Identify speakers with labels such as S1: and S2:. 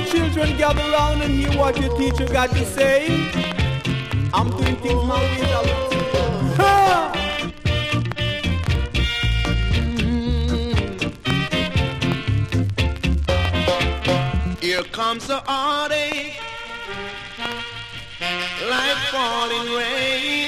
S1: children gather round and hear what your teacher got to say. I'm doing things my way, ha!
S2: Here comes the heartache, like falling rain.